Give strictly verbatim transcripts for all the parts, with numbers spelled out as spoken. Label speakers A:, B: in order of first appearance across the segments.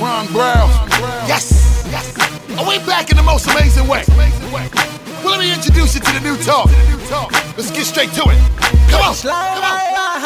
A: Ron Brown. Yes! Yes! Are we back in the most amazing way? Well, let me introduce you to the new talk. Let's get straight to it. Come on! Come on!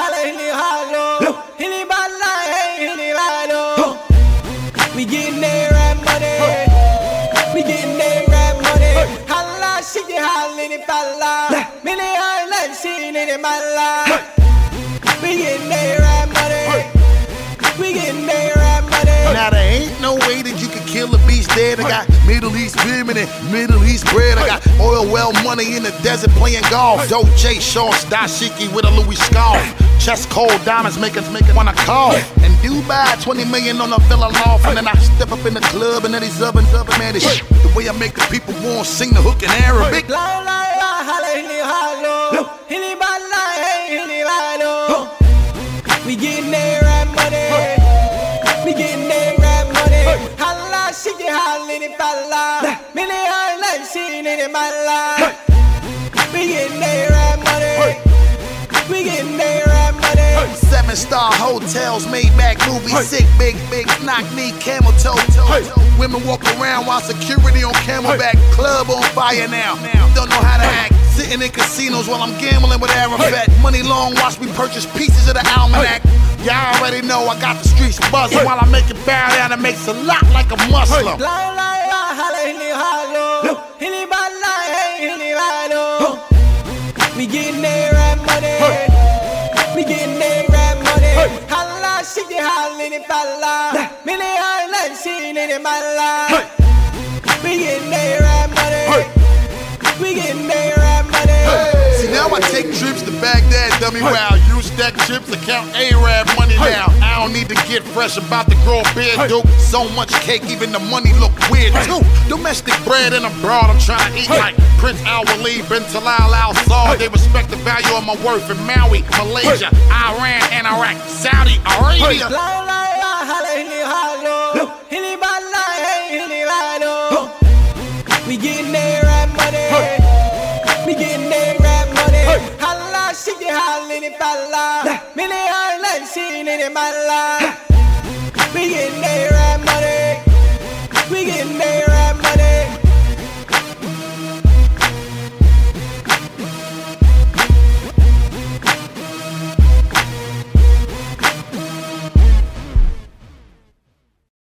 B: We getting there and money. We getting there and money. Holla, shake it, holla, in it, falla. Many islands, seen it in my life. We getting there and money. We getting there and money.
A: Now there ain't no way that you can kill a beast dead. I got Middle East women and Middle East bread. I got oil well money in the desert playing golf. Dolce shorts, dashiki with a Louis scarf. Chest cold diamonds make us make it wanna cough. And Dubai, twenty million on a villa loft. And then I step up in the club and then these ovens up, man, this shit. The way I make the people want to sing the hook in Arabic.
B: We getting there and money. We getting there and money. Holla, shake it, holla, in it, falla. Many islands, seen it in my life. We getting there and money. We getting there and money.
A: Seven star hotels, made back movies, sick, big, big, knock knee, camel toe, toe, toe. Women walk around while security on camelback. Club on fire now. Don't know how to act. Sitting in casinos while I'm gambling with Arafat. Money long, watch me purchase pieces of the almanac. Y'all already know I got the streets buzzing while I make it bow down and makes a lot like a Muslim.
B: We getting there and money. We getting there and money. Holla, shake it, holla, in it, falla. Many islands, seen it in my life. We getting there and money. We getting there and money.
A: See, now I take trips to Baghdad, dummy. Wow, you stack chips to count Arab money now. I don't need to get fresh, about to grow a beard, dude. So much cake, even the money look weird too. Domestic bread and abroad, I'm trying to eat like Prince Al-Waleed, bin Talal Al-Saud. They respect the value of my worth in Maui, Malaysia, Iran, and Iraq, Saudi Arabia.
B: We getting there and money. We getting there and money. Holla, shake it, holla, in it, falla. Many islands, seen it in my life. We getting there.